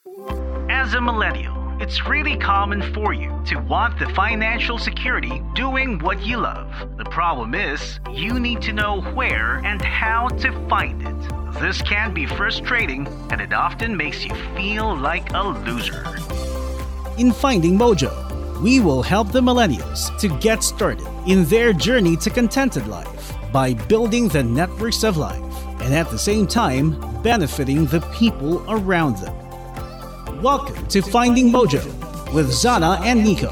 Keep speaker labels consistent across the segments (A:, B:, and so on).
A: As a millennial, it's really common for you to want the financial security doing what you love. The problem is, you need to know where and how to find it. This can be frustrating and it often makes you feel like a loser. In Finding Mojo, we will help the millennials to get started in their journey to contented life by building the networks of life and at the same time benefiting the people around them. Welcome to Finding Mojo with Zana and Nico.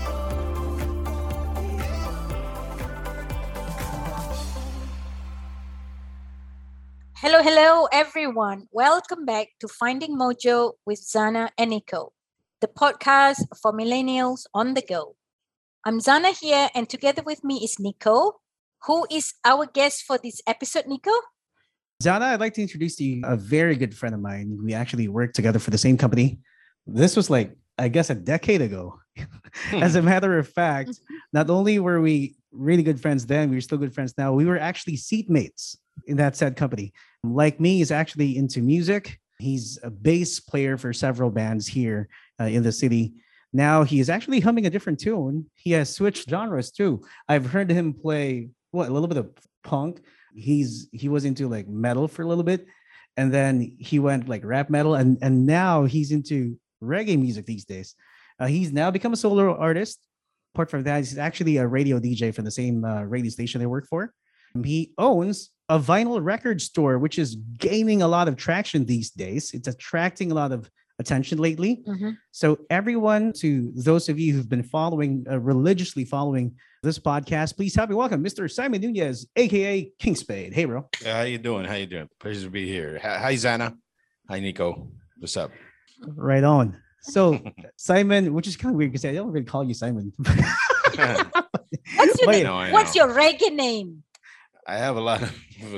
B: Hello, everyone. Welcome back to Finding Mojo with Zana and Nico, the podcast for millennials on the go. I'm Zana here, and together with me is Nico, who is our guest for this episode, Nico.
A: Zana, I'd like to introduce to you a very good friend of mine. We actually worked together for the same company. This was I guess, a decade ago. As a matter of fact, not only were we really good friends then, we were still good friends now. We were actually seatmates in that said company. Like me, he's actually into music. He's a bass player for several bands here in the city. Now he is actually humming a different tune. He has switched genres too. I've heard him play a little bit of punk. He was into metal for a little bit, and then he went rap metal, and now he's into reggae music these days. He's now become a solo artist. Apart from that, he's actually a radio DJ for the same radio station I work for. He owns a vinyl record store, which is gaining a lot of traction these days. It's attracting a lot of attention lately. So everyone, to those of you who've been religiously following this podcast, please help me welcome Mr. Simon Nunez, aka King Spade. Hey, bro.
C: How you doing? Pleasure to be here. Hi, Zana. Hi, Nico. What's up?
A: Right on. So Simon, which is kind of weird because I don't really call you Simon.
B: What's your reggae name?
C: I have a lot of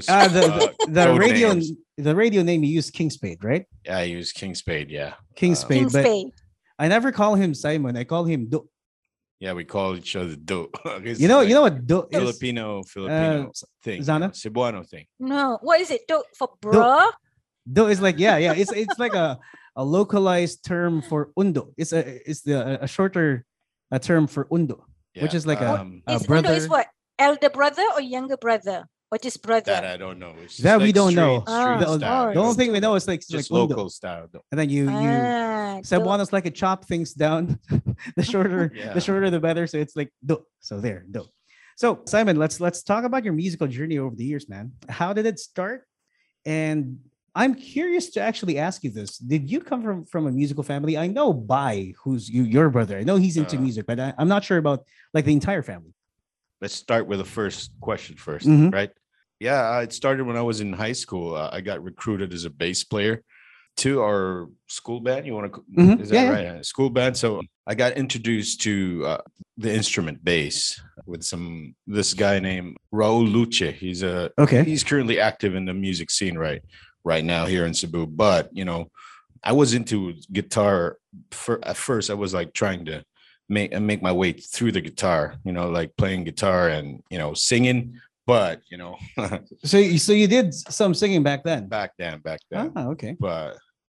A: the radio name you use, King Spade, right?
C: Yeah, I use King Spade. Yeah,
A: King Spade. But I never call him Simon. I call him Do.
C: Yeah, we call each other Do.
A: You know what Do is?
C: Filipino thing.
A: Zana?
C: Cebuano thing.
B: No, what is it? Do for bro?
A: Do is it's like a localized term for undo. It's a shorter term for undo, which is like a brother.
B: Undo is what? Elder brother or younger brother? Or just brother?
C: That I don't know.
A: That we don't know.
C: The
A: only thing we know is
C: just local style.
A: And then you Cebuano's like a chop things down. the shorter the better. So it's like do. So there, do. So Simon, let's talk about your musical journey over the years, man. How did it start? And I'm curious to actually ask you this. Did you come from a musical family? I know Bai, who's your brother. I know he's into music, but I'm not sure about the entire family.
C: Let's start with the first question first, right? Yeah, it started when I was in high school. I got recruited as a bass player to our school band. You want to? Is that right? Yeah. School band. So I got introduced to the instrument bass with this guy named Raul Luce. He's currently active in the music scene right now here in Cebu. But I was into guitar. At first, I was trying to make my way through the guitar, playing guitar and singing. But
A: so you did some singing back then.
C: Back then.
A: Ah, okay.
C: But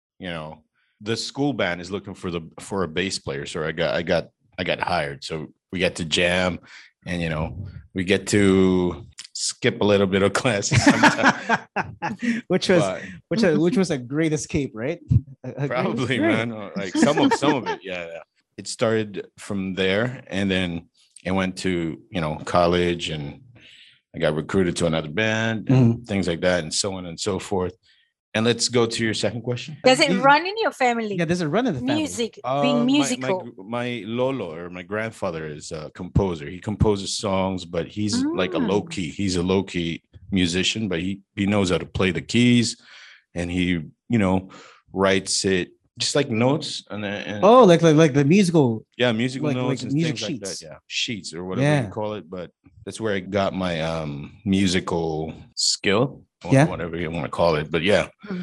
C: the school band is looking for a bass player, so I got hired. So we get to jam, and we get to skip a little bit of classes sometimes.
A: which was a great escape, right?
C: Probably, man. Some of it, yeah. It started from there, and then it went to college, and I got recruited to another band and things like that, and so on and so forth. And let's go to your second question.
B: Does it run in your family?
A: Yeah, does it run in the family?
B: Music, being musical.
C: My lolo, or my grandfather, is a composer. He composes songs, but he's He's a low key musician, but he knows how to play the keys, and he writes it just like notes and
A: like the musical
C: musical notes and
A: music
C: things
A: sheets.
C: Like that, sheets or whatever you call it. But that's where I got my musical skill, whatever you want to call it. But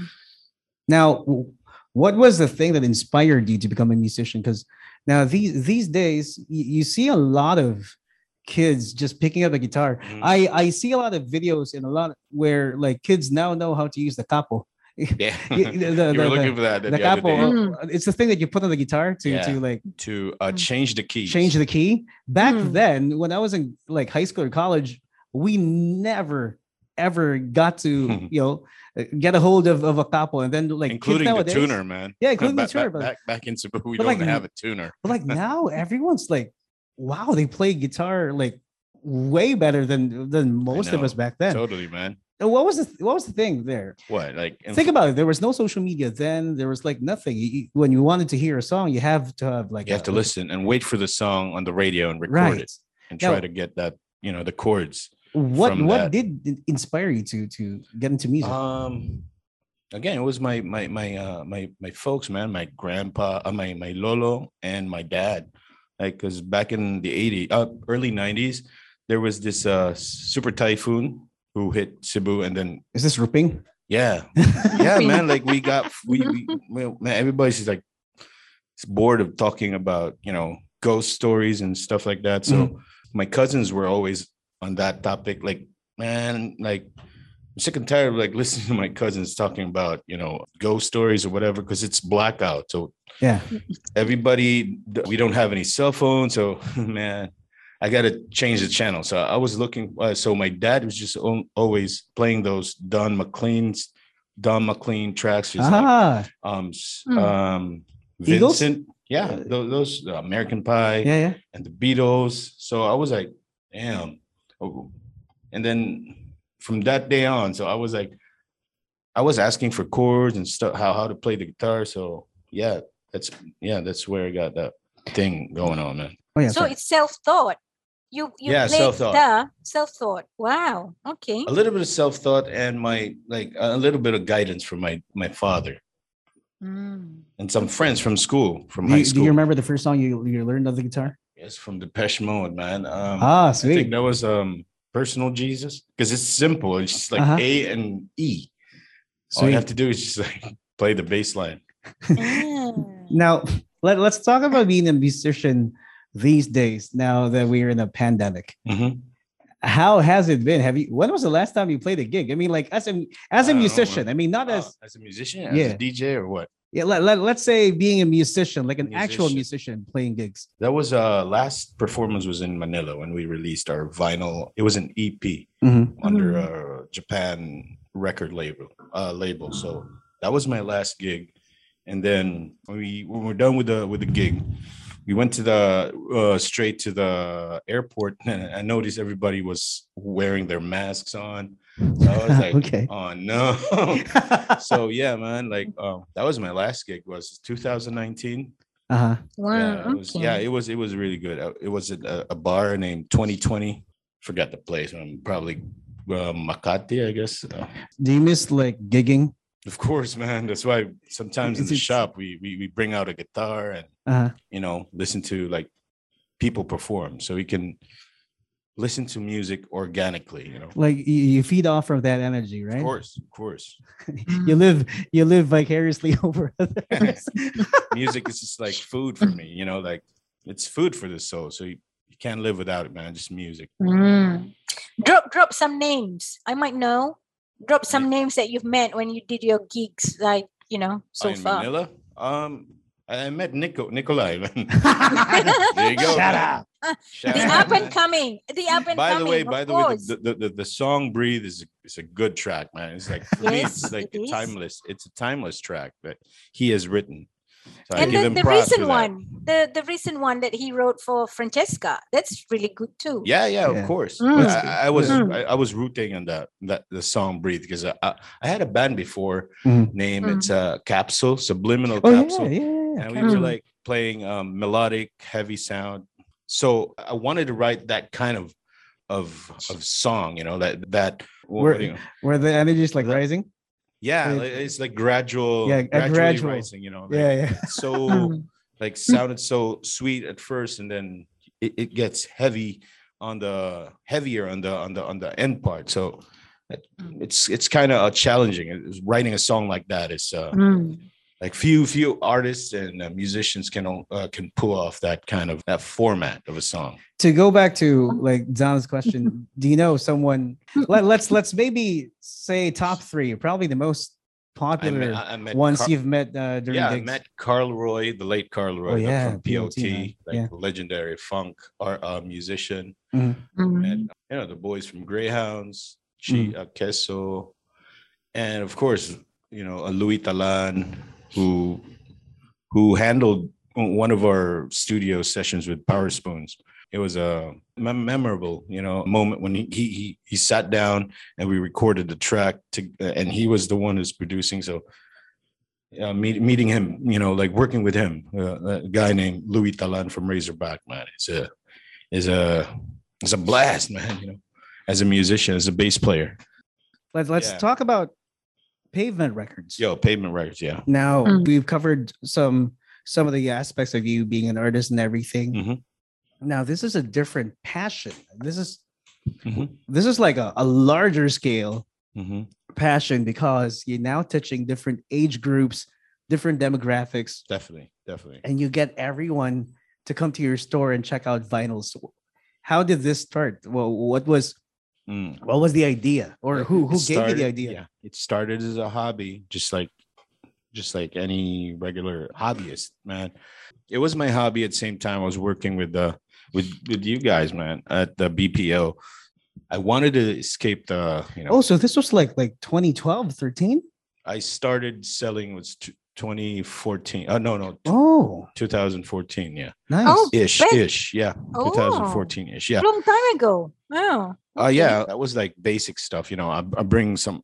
A: now, what was the thing that inspired you to become a musician? Because now these days you see a lot of kids just picking up a guitar. I see a lot of videos and a lot where kids now know how to use the capo
C: Yeah,
A: the,
C: you were looking for that
A: the
C: the other
A: capo.
C: day.
A: It's the thing that you put on the guitar to like
C: to change the keys.
A: change the key. Back
B: Mm.
A: then, when I was in like high school or college, we never ever got to get a hold of a capo, and then like
C: including
A: kids
C: the
A: nowadays,
C: tuner, man.
A: Yeah, including the
C: back,
A: tuner.
C: back in Cebu, we
A: but
C: don't
A: like-
C: have a tuner.
A: But like now, everyone's like, wow, they play guitar like way better than most of
C: know.
A: us back then.
C: Totally, man.
A: And what was the thing there?
C: What, like
A: Think about it. There was no social media then. There was like nothing. When you wanted to hear a song, you have to have like
C: you have to listen and wait for the song on the radio and record
A: right.
C: it and try
A: Now-
C: to get that, the chords.
A: What
C: from that.
A: did inspire you to get into music?
C: Again, it was my folks, man, my grandpa, my lolo, and my dad. Like, because back in the early 90s, there was this super typhoon who hit Cebu, and then
A: Is this Ruping?
C: yeah, man. Like we man, everybody's just like bored of talking about ghost stories and stuff like that. So my cousins were always on that topic. Like, man, like I'm sick and tired of like listening to my cousins talking about ghost stories or whatever, because it's blackout. So
A: Yeah.
C: we don't have any cell phones. So man, I got to change the channel. So I was looking. So my dad was just always playing those Don McLean tracks. Just like,
A: Eagles?
C: Vincent, yeah, those American Pie,
A: Yeah.
C: and the Beatles. So I was like, damn. Oh. And then from that day on, so I was like, I was asking for chords and stuff, how to play the guitar. So that's where I got that thing going on, man.
A: Oh yeah.
B: So
A: sorry.
B: it's self-taught. You
C: Yeah,
B: played
C: self-taught.
B: guitar, self-taught. Wow. Okay.
C: A little bit of self-thought and a little bit of guidance from my father
B: Mm.
C: and some friends from school, from
A: do
C: high
A: you,
C: school.
A: do you remember the first song you learned on the guitar?
C: Yes, from Depeche Mode, man.
A: Ah,
C: I
A: sweet.
C: think that was Personal Jesus, because it's simple. It's just like A and E. All you
A: Sweet.
C: have to do is just like play the bass line.
B: Ah.
A: Now let's talk about being a musician these days. Now that we're in a pandemic, how has it been? When was the last time you played a gig? I mean, like as a
C: I don't know,
A: musician.
C: man.
A: I mean, not as
C: a musician, as
A: Yeah.
C: a DJ, or what?
A: yeah. Let's say being a musician, like an actual musician playing gigs.
C: That was last performance was in Manila when we released our vinyl. It was an EP under a Japan record label. So that was my last gig. And then when we're done with the gig, we went to the straight to the airport, and I noticed everybody was wearing their masks on. So I was like,
A: Okay.
C: oh no. So yeah, man, like that was my last gig, was 2019.
A: Uh-huh.
B: Wow.
C: Yeah,
B: okay.
C: it was really good. It was at a bar named 2020. Forgot the place. Probably Makati, I guess.
A: Do you miss like gigging?
C: Of course, man. That's why sometimes in the
A: It's-
C: shop we bring out a guitar and
A: Uh-huh.
C: listen to like people perform, so we can listen to music organically.
A: Like you feed off from that energy, right?
C: Of course.
A: You live vicariously over others.
C: Music is just like food for me. Like it's food for the soul. So you can't live without it, man. Just music.
B: Mm. Drop some names. I might know. Drop some names that you've met when you did your gigs, like so
C: in
B: far.
C: Manila. I met Nikolai. Man. There you go.
A: Shut
C: man.
A: up.
C: Shout
B: The
C: out,
B: up and
C: man.
B: coming. The up and
C: By
B: coming.
C: the way,
B: course.
C: the song "Breathe" is a good track, man. It's like for me,
B: Yes,
C: it's like
B: it is.
C: timeless. It's a timeless track that he has written. So I
B: And
C: give him
B: the
C: props
B: recent
C: for that.
B: one, the recent one that he wrote for Francesca, that's really good too.
C: Yeah,
A: Yeah.
C: of course.
B: Mm.
C: But
B: Mm.
C: I was rooting on the song "Breathe" because I had a band before
A: Mhm.
C: named
B: Mm.
C: it's Capsule, Subliminal
A: Oh
C: Capsule.
A: yeah.
C: And we were
B: Mm.
C: like playing melodic, heavy sound. So I wanted to write that kind of song, that
A: Where- Where the energy is like
C: That-
A: rising.
C: yeah,
A: it-
C: like, it's like gradual,
A: Yeah, a
C: gradually
A: gradual.
C: rising, like,
A: Yeah.
C: so
B: Mm.
C: like sounded so sweet at first, and then it gets heavier on the end part. So it's kind of challenging. Writing a song like that is
B: Mm.
C: like few artists and musicians can pull off that kind of that format of a song.
A: To go back to like Don's question, do you know someone? Let's maybe say top three, probably the most popular
C: I met
A: ones you've met during
C: yeah, I
A: gigs.
C: met Carl Roy, the late Carl Roy,
A: Oh, yeah,
C: from POT, like
A: yeah.
C: legendary funk art musician.
A: Mm-hmm.
C: Met, the boys from Greyhounds,
A: Mm.
C: Queso, and of course, Louis Talan, who handled one of our studio sessions with Power Spoons. It was a memorable, moment when he sat down and we recorded the track and he was the one who's producing. So meeting him, like working with him, a guy named Louis Talan from Razorback, man, it's a blast, man. As a musician, as a bass player.
A: Let's talk about Pavement Records.
C: Pavement Records, yeah.
A: Now we've covered some of the aspects of you being an artist and everything.
C: Mm-hmm.
A: Now this is a different passion. This is like a larger scale passion, because you're now touching different age groups, different demographics.
C: Definitely.
A: And you get everyone to come to your store and check out vinyls. How did this start? Well, what was the idea, or who gave you the idea?
C: Yeah, it started as a hobby, just like any regular hobbyist, man. It was my hobby. At the same time, I was working with you guys, man, at the BPO. I wanted to escape the,
A: Oh, so this was like 2012, 13?
C: I started selling was 2014. No. 2014. Yeah.
A: Nice.
B: Oh,
C: Ish. Yeah.
B: Oh.
C: 2014 ish. Yeah.
B: Long time ago. Wow.
C: Yeah, that was like basic stuff. I bring some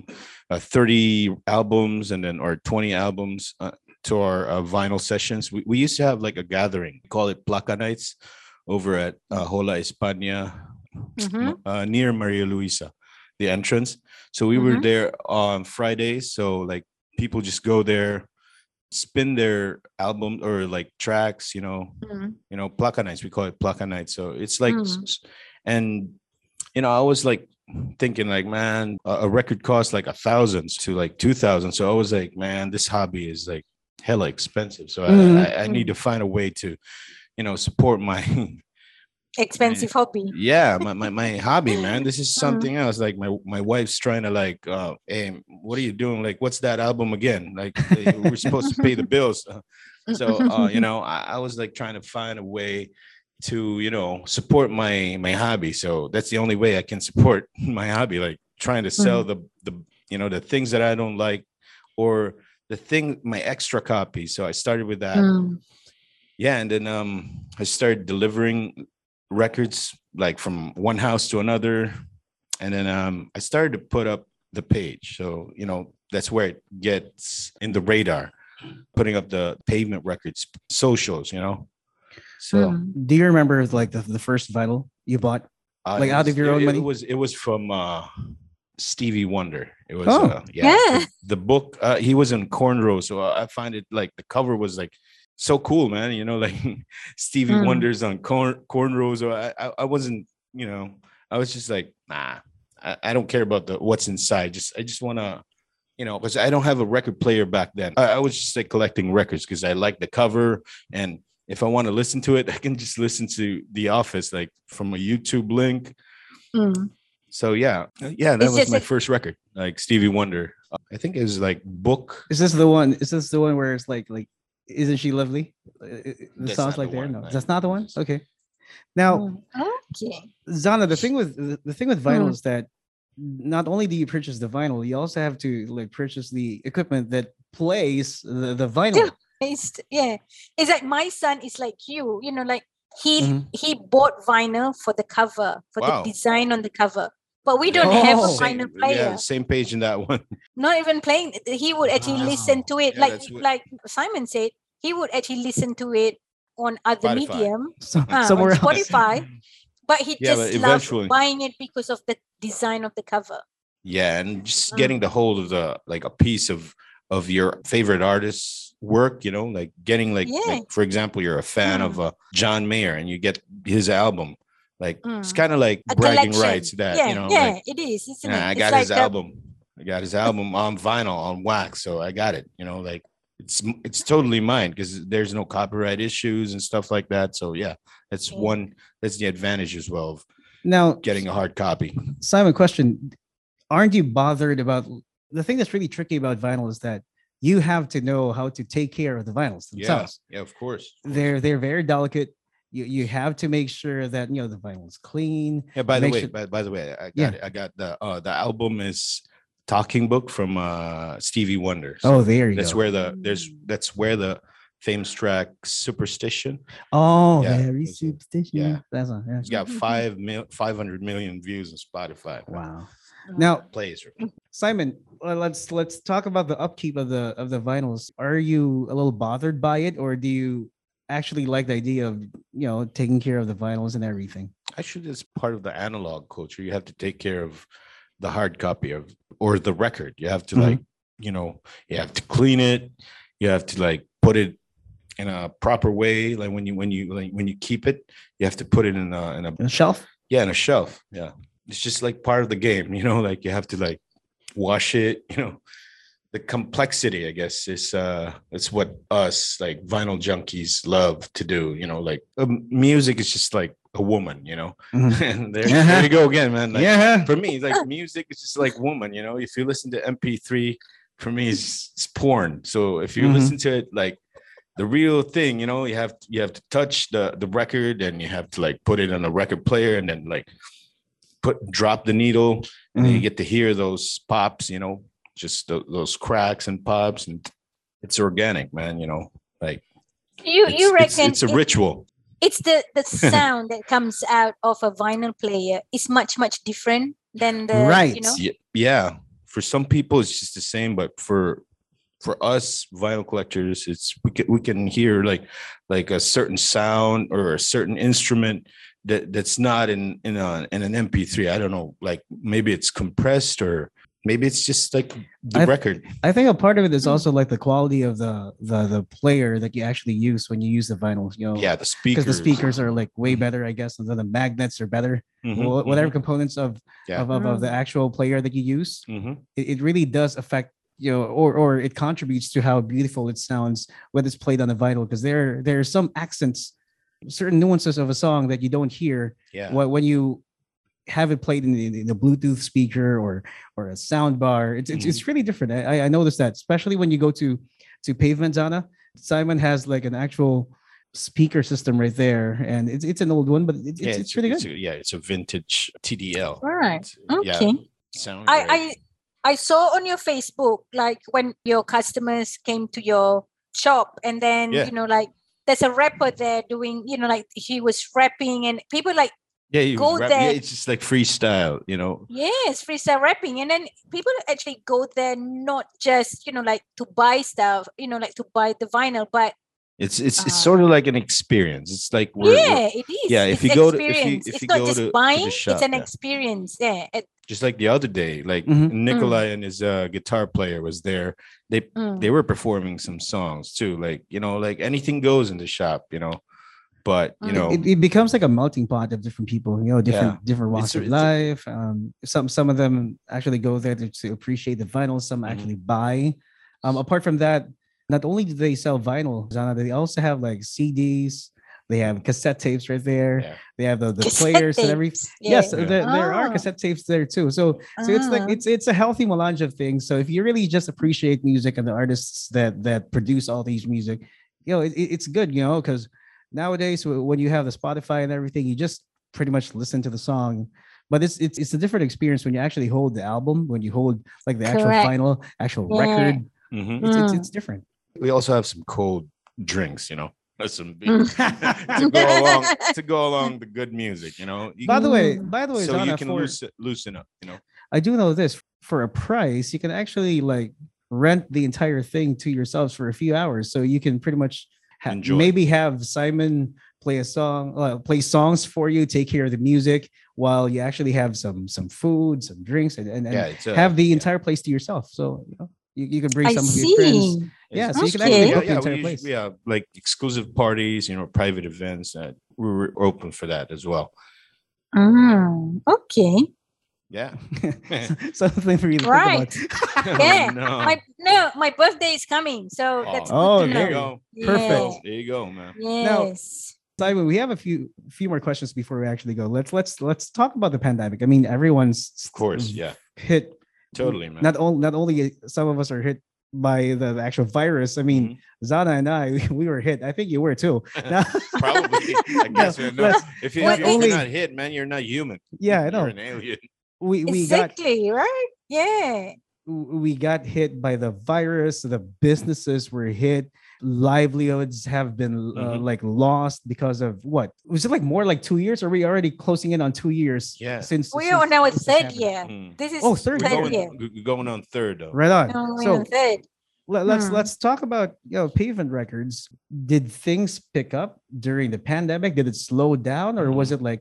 C: 30 albums or 20 albums to our vinyl sessions. We used to have like a gathering, we call it Placa Nights, over at Hola España, near Maria Luisa, the entrance. So we were there on Fridays. So like people just go there, spin their album or like tracks, Placa Nights. We call it Placa Nights. So it's like, and I was like thinking like, man, a record costs like $1,000 to like $2,000. So I was like, man, this hobby is like hella expensive. So I need to find a way to, support my
B: expensive hobby.
C: Yeah, my hobby, man. This is something else. Like my wife's trying to like, hey, what are you doing? Like, what's that album again? Like, we're supposed to pay the bills. So I was like trying to find a way to support my hobby. So that's the only way I can support my hobby, like trying to sell the things that I don't like, or my extra copies. So I started with that. And then I started delivering records like from one house to another, and then I started to put up the page. So that's where it gets in the radar, putting up the Pavement Records socials. So
A: do you remember like the first vinyl you bought, like out of your own money?
C: It was from Stevie Wonder. It was the book. He was in cornrows, so I find it like the cover was like so cool, man. Like Stevie Wonder's on cornrows. Or I wasn't, I was just like, nah, I don't care about what's inside. I just want to, because I don't have a record player back then. I was just like collecting records because I like the cover, and if I want to listen to it, I can just listen to The Office, like from a YouTube link. So yeah, that was my first record, like Stevie Wonder. I think it was like Book.
A: Is this the one where it's like, Isn't She Lovely? The song's like there. No, that's not the one. Okay. Now, Zana, the thing with vinyl is that not only do you purchase the vinyl, you also have to like purchase the equipment that plays the vinyl.
B: Yeah, it's like my son is like you. Like he bought vinyl for the cover, for the design on the cover. But we don't have a vinyl player.
C: Yeah, same page in that one.
B: Not even playing. He would actually listen to it. Like Simon said, he would actually listen to it on other
C: Spotify.
B: medium.
A: Somewhere
B: on Spotify. But he just loves buying it because of the design of the cover.
C: Yeah, and just getting the hold of a piece of your favorite artist's work, like getting like for example, you're a fan of John Mayer and you get his album. Like it's kind of like
B: a
C: bragging
B: collection.
C: rights that
B: it is, isn't it?
C: I got his album. I got his album on vinyl, on wax, so I got it. Like it's totally mine because there's no copyright issues and stuff like that. So yeah, that's the advantage as well of
A: now
C: getting a hard copy.
A: Simon, question: aren't you bothered about the thing that's really tricky about vinyl is that you have to know how to take care of the vinyls themselves.
C: Yeah, of course.
A: They're very delicate. You have to make sure that the vinyl is clean.
C: Yeah. By the way, I got the album is Talking Book from Stevie Wonder.
A: So there you
C: that's
A: go.
C: That's where the famous track Superstition.
A: Oh, very superstition.
C: Yeah.
A: That's
C: It's got 500 million views on Spotify.
A: Wow.
C: Now
A: Now,
C: plays.
A: Simon, let's talk about the upkeep of the vinyls. Are you a little bothered by it, or do you actually like the idea of taking care of the vinyls and everything?
C: Actually, it's part of the analog culture. You have to take care of the hard copy or the record. You have to you have to clean it. You have to put it in a proper way. Like when you keep it, you have to put it in a
A: shelf.
C: Yeah, in a shelf. Yeah, it's just part of the game. You have to wash it. The complexity, I guess, is it's what us vinyl junkies love to do. Music is just like a woman,
A: Mm-hmm.
C: And there you go again, man. For me, music is just like woman. If you listen to MP3, for me, it's porn. So if you listen to it the real thing, you have to touch the record, and you have to put it on a record player, and then drop the needle, and then you get to hear those pops, just those cracks and pops, and it's organic, man.
B: You reckon
C: it's a ritual.
B: It's the sound that comes out of a vinyl player is much different than the
A: right.
C: Yeah. For some people it's just the same, but for us vinyl collectors, we can hear like a certain sound or a certain instrument that's not in an MP3. I don't know, maybe it's compressed, or maybe it's just the record.
A: I think a part of it is also the quality of the player that you actually use when you use the vinyl.
C: Yeah, the speakers.
A: Because the speakers are way better, I guess, and the magnets are better. Whatever components of the actual player that you use, it really does affect or it contributes to how beautiful it sounds when it's played on the vinyl. Because there are some accents, certain nuances of a song that you don't hear when you have it played in the Bluetooth speaker or a sound bar. It's really different. I noticed that, especially when you go to Pavement, Zana. Simon has an actual speaker system right there, and it's an old one, but it's really good.
C: It's a vintage TDL.
B: All right. Okay.
C: Sound
B: I saw on your Facebook when your customers came to your shop, and then there's a rapper there doing he was rapping, and people go there.
C: Yeah, it's just freestyle,
B: Yes, freestyle rapping, and then people actually go there not just to buy stuff, to buy the vinyl, but
C: it's sort of like an experience. It's it
B: is.
C: Yeah,
B: if you go to it's not just buying,
C: shop,
B: it's an experience. Yeah.
C: Just like the other day, Nikolai and his guitar player was there. They were performing some songs too, anything goes in the shop, But
A: it becomes like a melting pot of different people, different walks of life. Some of them actually go there to appreciate the vinyl. Some actually buy. Apart from that, not only do they sell vinyl, Zana, they also have CDs. They have cassette tapes right there. Yeah. They have the players and everything.
B: Yeah.
A: Yes, there are cassette tapes there too. So it's a healthy melange of things. So if you really just appreciate music and the artists that produce all these music, it's good, because nowadays when you have the Spotify and everything, you just pretty much listen to the song. But it's a different experience when you actually hold the album, when you hold the actual vinyl, actual record. It's different.
C: We also have some cold drinks, some to go along the good music,
A: By the way,
C: so
A: Zana,
C: you can loosen up,
A: I do know this. For a price, you can actually rent the entire thing to yourselves for a few hours, so you can pretty much maybe have Simon play songs for you, take care of the music, while you actually have some food, some drinks, and have the entire place to yourself. So you can bring some of your friends. Yeah, so you can actually book the entire place.
C: We have exclusive parties, private events that we're open for that as well.
B: Okay.
C: Yeah.
A: Something for you to think
B: about. Yeah. My birthday is coming, so that's good to
C: there you go.
B: Yeah.
C: Perfect. There you go, man.
B: Yes.
A: Now, Simon, we have a few more questions before we actually go. Let's talk about the pandemic. I mean, everyone's
C: of course,
A: hit
C: Totally, man.
A: Not only some of us are hit by the actual virus. I mean, Zana and I, we were hit. I think you were too.
C: Probably. I guess if you're not hit, man, you're not human.
A: Yeah, I know.
C: You're an alien.
A: We
B: exactly, right? Yeah.
A: We got hit by the virus. The businesses were hit. Livelihoods have been like lost because of what? Was it like more like 2 years? Or are we already closing in on 2 years?
C: Yeah.
A: Since
B: we are now at third year. This is
A: third
B: year.
C: Going on third though.
A: Right on.
B: So third.
A: Let's talk about Pavement Records. Did things pick up during the pandemic? Did it slow down, or was it like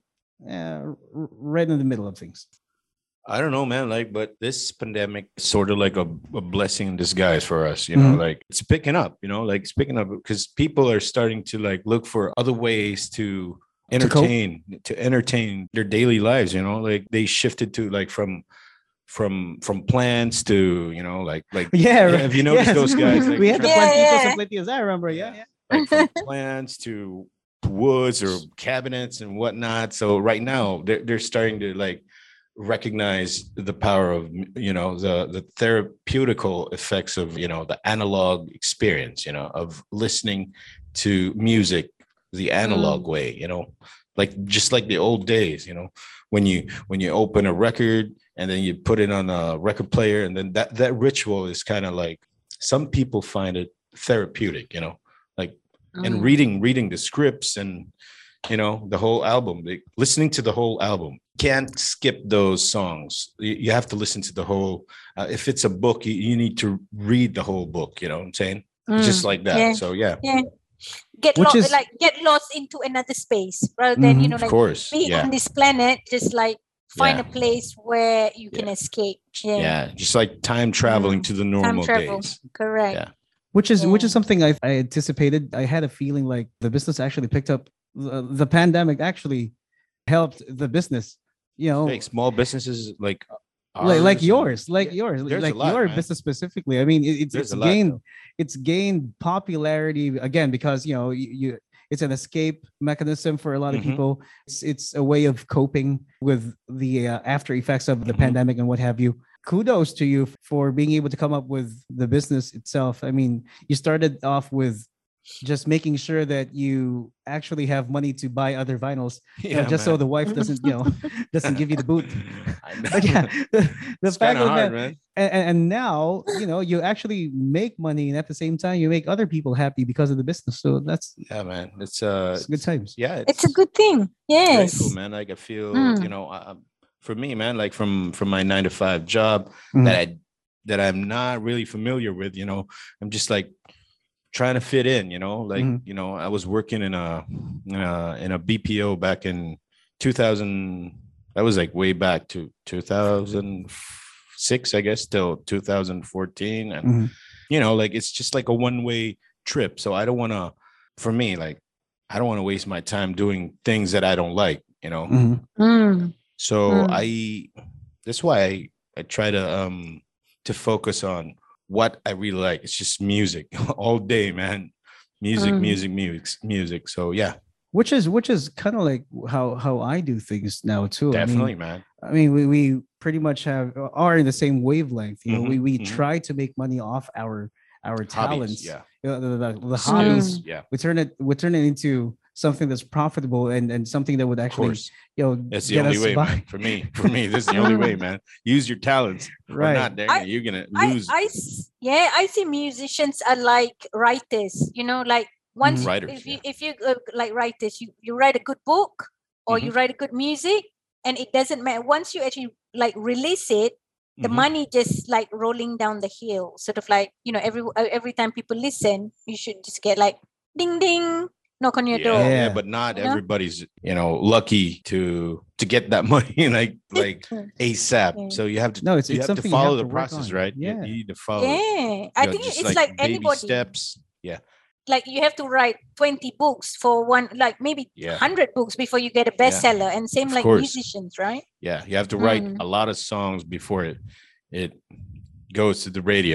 A: right in the middle of things?
C: I don't know, man. Like, but this pandemic is sort of like a blessing in disguise for us, you know, like it's picking up, it's picking up because people are starting to like look for other ways to entertain their daily lives, like they shifted to like from plants to, like have you noticed those guys? Like,
A: we had the plantitos and plantitas, I remember,
C: like from plants to woods or cabinets and whatnot. So right now they're starting to like recognize the power of the therapeutical effects of the analog experience, of listening to music the analog way, like just like the old days, when you open a record and then you put it on a record player, and then that ritual is kind of like, some people find it therapeutic, like and reading the scripts and the whole album, listening to the whole album. Can't skip those songs. You have to listen to the whole. If it's a book, you need to read the whole book. You know what I'm saying? Just like that. Yeah. So yeah.
B: Get lost into another space rather than like
C: of course,
B: be on this planet. Just like find a place where you can escape.
C: Yeah, just like time traveling to the normal days.
B: Correct.
C: Yeah.
A: Which is something I anticipated. I had a feeling like the business actually picked up. The pandemic actually helped the business.
C: Like small businesses like
A: yours, like
C: lot,
A: your
C: man.
A: business specifically. I mean, it's gained popularity again because you it's an escape mechanism for a lot of people. It's a way of coping with the after effects of the pandemic and what have you. Kudos to you for being able to come up with the business itself. I mean, you started off with just making sure that you actually have money to buy other vinyls, just so the wife doesn't give you the boot. But the fact of that, man. And now you actually make money, and at the same time you make other people happy because of the business. So that's
C: man, it's
A: good times.
C: Yeah,
B: it's a good thing. Yes,
C: grateful, man. Like I feel for me, man, like from my 9-to-5 job that I'm not really familiar with, I'm just like trying to fit in, I was working in a BPO back in 2000. That was like way back to 2006, I guess, till 2014. And, like, it's just like a one-way trip. So I don't want to waste my time doing things that I don't like, So that's why I try to focus on what I really like. It's just music all day, man. Music. So yeah.
A: Which is kind of like how I do things now too.
C: Definitely, man.
A: I mean, we pretty much are in the same wavelength. We try to make money off our talents.
C: Yeah.
A: The hobbies.
C: Yeah.
A: We turn it into something that's profitable and something that would actually
C: that's the only way, man. For me this is the only way, man. Use your talents.
A: Right.
C: Not there, you're gonna lose.
B: I see musicians are like writers, like once
C: writers,
B: if you like writers, you write a good book or you write a good music, and it doesn't matter once you actually like release it, the money just like rolling down the hill, sort of like every time people listen, you should just get like ding ding, knock on your door.
C: Yeah, but not everybody's lucky to get that money like ASAP. Yeah. So you have to
A: it's have to follow the process,
C: right?
A: Yeah,
C: you need to follow.
B: Yeah, I think it's like anybody.
C: Steps. Yeah.
B: Like you have to write 20 books for one, like maybe 100 books before you get a bestseller, and same like musicians, right?
C: Yeah, you have to write a lot of songs before it goes to the radio.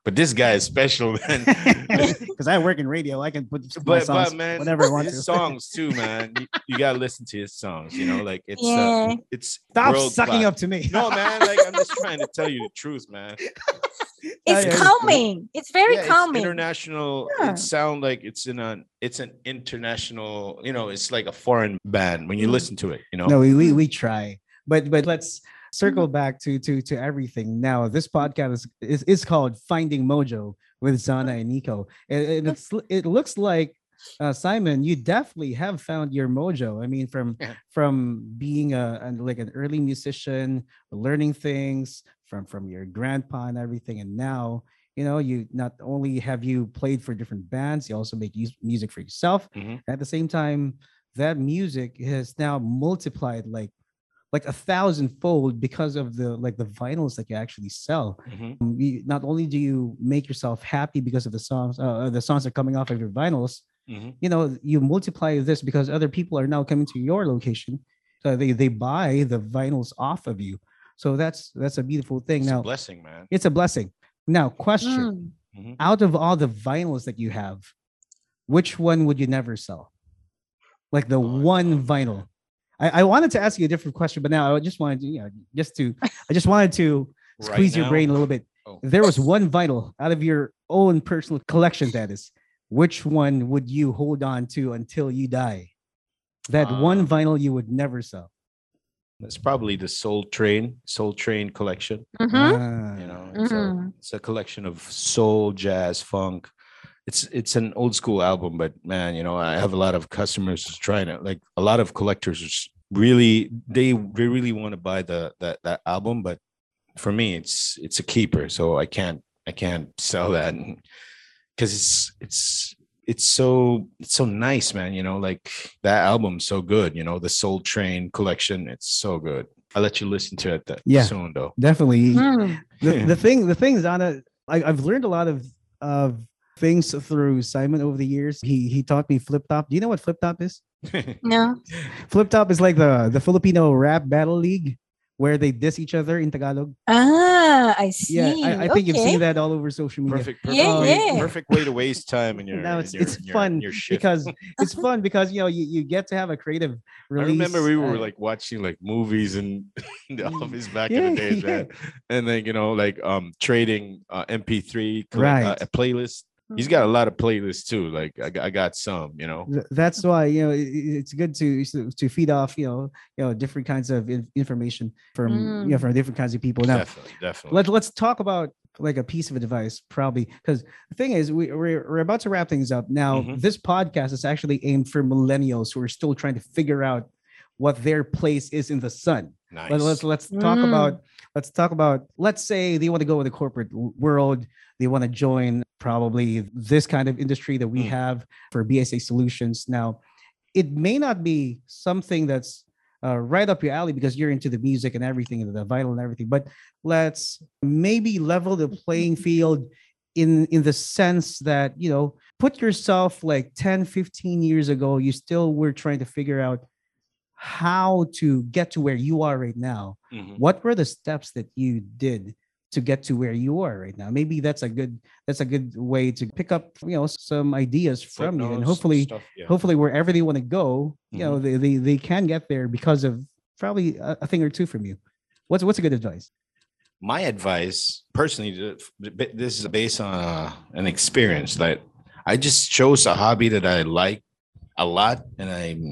C: But this guy is special, man.
A: Because I work in radio, I can put my songs,
C: man,
A: whatever I want
C: his
A: to.
C: songs too, man. You gotta listen to his songs. You know, like it's it's
A: stop sucking up to me.
C: No, man. Like I'm just trying to tell you the truth, man.
B: It's calming. It's very calming.
C: It's international. It sounds like it's an international. You know, it's like a foreign band when you listen to it. You know.
A: No, we try, but let's circle back to everything. Now, this podcast is called Finding Mojo with Zana and Nico, and it looks like Simon, you definitely have found your mojo. I mean, from being like an early musician, learning things from your grandpa and everything, and now you not only have you played for different bands, you also make music for yourself. At the same time, that music has now multiplied like 1,000-fold because of the vinyls that you actually sell. Not only do you make yourself happy because of the songs are coming off of your vinyls, you multiply this because other people are now coming to your location, so they buy the vinyls off of you. So that's a beautiful thing.
C: It's
A: now
C: a blessing, man.
A: It's a blessing. Now, question: out of all the vinyls that you have, which one would you never sell? Like the one vinyl. I wanted to ask you a different question, but now I just wanted to, I just wanted to squeeze your brain a little bit. If there was one vinyl out of your own personal collection, that is, which one would you hold on to until you die? That one vinyl you would never sell.
C: That's probably the Soul Train collection. It's a collection of soul, jazz, funk. It's an old school album, but man, I have a lot of customers trying to, like, a lot of collectors really really want to buy that album, but for me it's a keeper, so I can't sell that because it's so nice, man. Like that album's so good. The Soul Train collection, it's so good. I'll let you listen to it soon, though.
A: Definitely. The thing is, Anna, I've learned a lot of things through Simon over the years. He taught me flip top. Do you know what flip top is?
B: No.
A: Flip top is like the Filipino rap battle league where they diss each other in Tagalog.
B: I see.
A: Yeah, I think you've seen that all over social media.
C: Perfect way to waste time in your.
A: Now it's fun because it's fun because you get to have a creative release.
C: I remember we were like watching like movies in the office back in the days, man. And then trading MP3 a playlist. He's got a lot of playlists too. Like I got some,
A: That's why it's good to feed off different kinds of information from from different kinds of people. Now,
C: definitely.
A: Let's talk about like a piece of advice, probably, because the thing is we're about to wrap things up. Now, this podcast is actually aimed for millennials who are still trying to figure out what their place is in the sun.
C: Nice.
A: Let's talk about. Let's say they want to go in the corporate world. They want to join probably this kind of industry that we have for BSA Solutions. Now, it may not be something that's right up your alley because you're into the music and everything, and the vinyl and everything. But let's maybe level the playing field in the sense that, put yourself like 10, 15 years ago, you still were trying to figure out how to get to where you are right now. What were the steps that you did to get to where you are right now? Maybe that's a good way to pick up some ideas from you, and hopefully wherever they want to go, they can get there because of probably a thing or two from you. What's a good advice?
C: My advice, personally, this is based on an experience that I just chose a hobby that I like a lot, and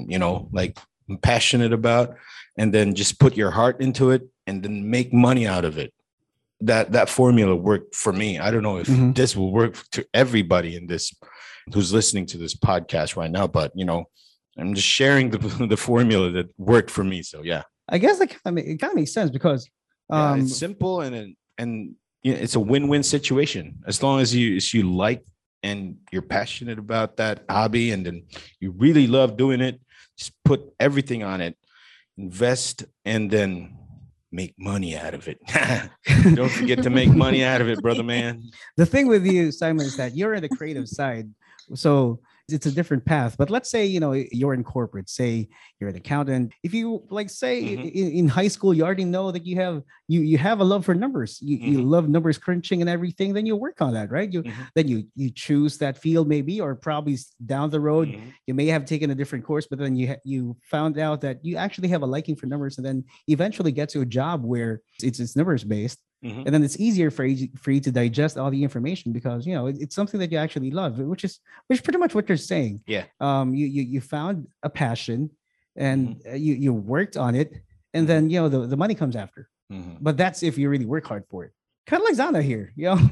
C: I'm passionate about, and then just put your heart into it and then make money out of it. That formula worked for me. I don't know if this will work to everybody in this who's listening to this podcast right now, but I'm just sharing the formula that worked for me. So yeah,
A: I guess it kind of makes sense because
C: it's simple and it's a win-win situation as long as you like and you're passionate about that hobby, and then you really love doing it. Just put everything on it, invest, and then make money out of it. Don't forget to make money out of it, brother man.
A: The thing with you, Simon, is that you're in the creative side. So it's a different path. But let's say, you're in corporate, say you're an accountant. If you say in high school, you already know that you have a love for numbers. You love numbers crunching and everything. Then you work on that, right? Then you choose that field maybe, or probably down the road, you may have taken a different course, but then you found out that you actually have a liking for numbers, and then eventually get to a job where it's numbers based. And then it's easier for you to digest all the information because it's something that you actually love, which is pretty much what you're saying.
C: Yeah.
A: You found a passion, and you worked on it, and then the money comes after. But that's if you really work hard for it. Kind of like Zana here.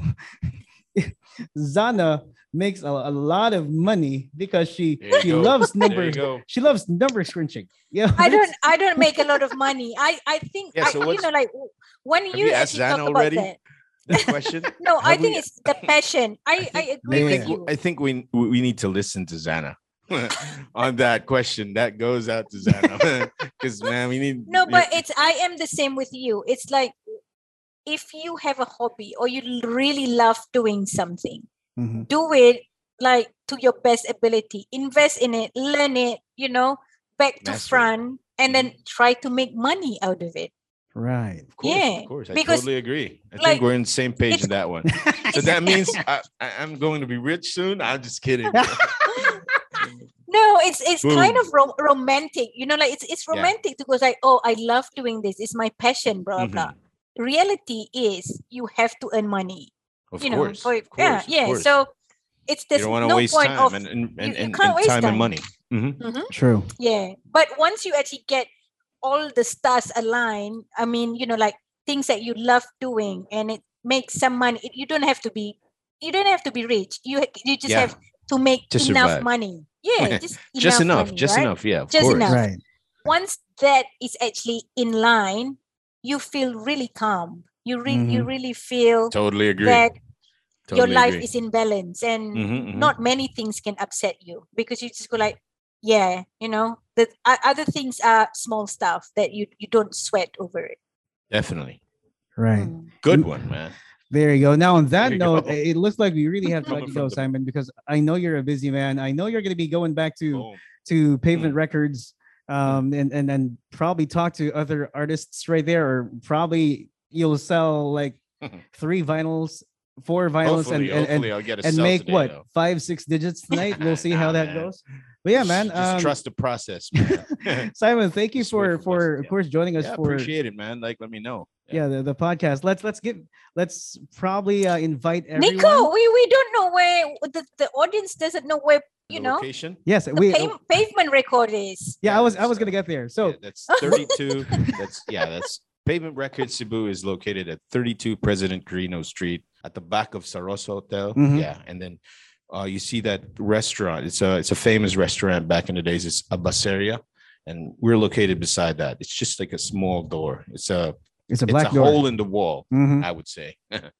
A: Zana makes a lot of money because she loves numbers. She loves numbers crunching.
B: I don't make a lot of money. I think when you
C: asked Zana
B: talk
C: already
B: about
C: this question?
B: No, I think it's the passion. I agree with you.
C: I think we need to listen to Zana on that question. That goes out to Zana because man, we need.
B: No, but I am the same with you. It's like if you have a hobby or you really love doing something, do it like to your best ability. Invest in it, learn it. Back to front, and then try to make money out of it.
A: Right.
C: Of course. I totally agree. I think we're on the same page in that one. So that means I'm going to be rich soon. I'm just kidding.
B: No, it's kind of romantic. It's romantic to go like, oh, I love doing this. It's my passion, blah, blah. Reality is you have to earn money.
C: Of course.
B: So it's there's
C: you don't want to
B: no
C: waste
B: point
C: time
B: of
C: and time and money.
A: True.
B: Yeah. But once you actually get all the stars align, I mean, things that you love doing and it makes some money. You don't have to be rich. You just have to make enough
C: survive.
B: Money. Yeah,
C: just enough.
B: Money,
C: just
B: right?
C: enough. Yeah, of
B: just
C: course.
B: enough.
A: Right.
B: Once that is actually in line, you feel really calm. You really feel
C: Totally agree.
B: that
C: Totally
B: your life
C: agree.
B: is in balance, and not many things can upset you because you just go like, the other things are small stuff that you don't sweat over it.
C: Definitely.
A: Right.
C: Good one, man.
A: There you go. Now, on that note, it looks like we really have to let you go, Simon, because I know you're a busy man. I know you're going to be going back to Pavement Records, and probably talk to other artists right there, or probably you'll sell like 3 vinyls, 4 vinyls,
C: hopefully I'll get a
A: and
C: sell
A: make
C: today,
A: what
C: though.
A: 5-6 digits tonight. We'll see how that goes. But yeah, man.
C: Just trust the process, man.
A: Simon, thank you for of course joining us. For
C: appreciate it, man. Like, let me know.
A: The podcast. Let's probably invite everyone.
B: Nico, we don't know where the audience doesn't know where
C: Location?
A: Yes,
B: Pavement Record is.
A: Yeah, I was gonna get there. So
C: that's 32. That's Pavement Records Cebu is located at 32 President Quirino Street at the back of Saros Hotel. Yeah, and then you see that restaurant. It's a famous restaurant back in the days. It's Abaseria, and we're located beside that. It's just like a small door. It's a black door. Hole in the wall, I would say.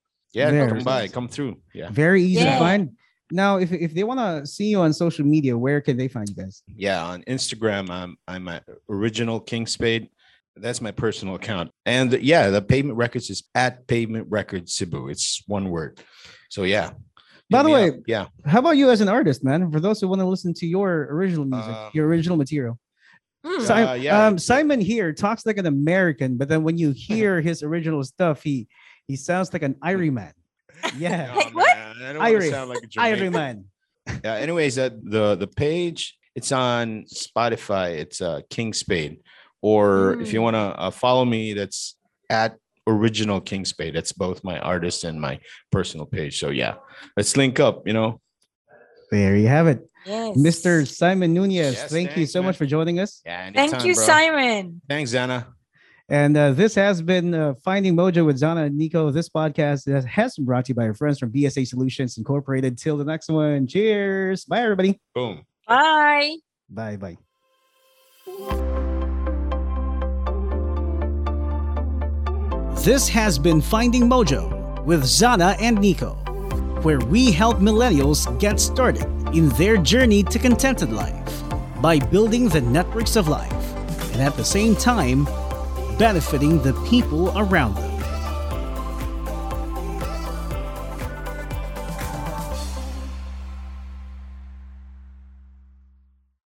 C: Come through. Yeah,
A: very easy to find. Now, if they want to see you on social media, where can they find you guys?
C: Yeah, on Instagram, I'm at Original King Spade. That's my personal account. And the Pavement Records is at Pavement Records Cebu. It's one word. So yeah.
A: By the way, how about you as an artist, man? For those who want to listen to your original music, your original material. Simon here talks like an American, but then when you hear his original stuff, he sounds like an Irie-man. Yeah.
C: Oh, what? I don't want to sound like a Jamaican.
A: Irie-man.
C: Yeah. Anyways, the page, it's on Spotify. It's King Spade. Or if you want to follow me, that's at Original King Spade. That's both my artist and my personal page. So yeah, let's link up.
A: There you have it.
B: Yes.
A: Mr. Simon Nunez, thank you so much for joining us.
C: Yeah, anytime,
B: thank you,
C: bro.
B: Simon.
C: Thanks, Zana.
A: And this has been Finding Mojo with Zana and Nico. This podcast has been brought to you by our friends from BSA Solutions Incorporated. Till the next one. Cheers. Bye, everybody.
C: Boom.
B: Bye.
A: Bye. This has been Finding Mojo with Zana and Nico, where we help millennials get started in their journey to contented life by building the networks of life and at the same time benefiting the people around them.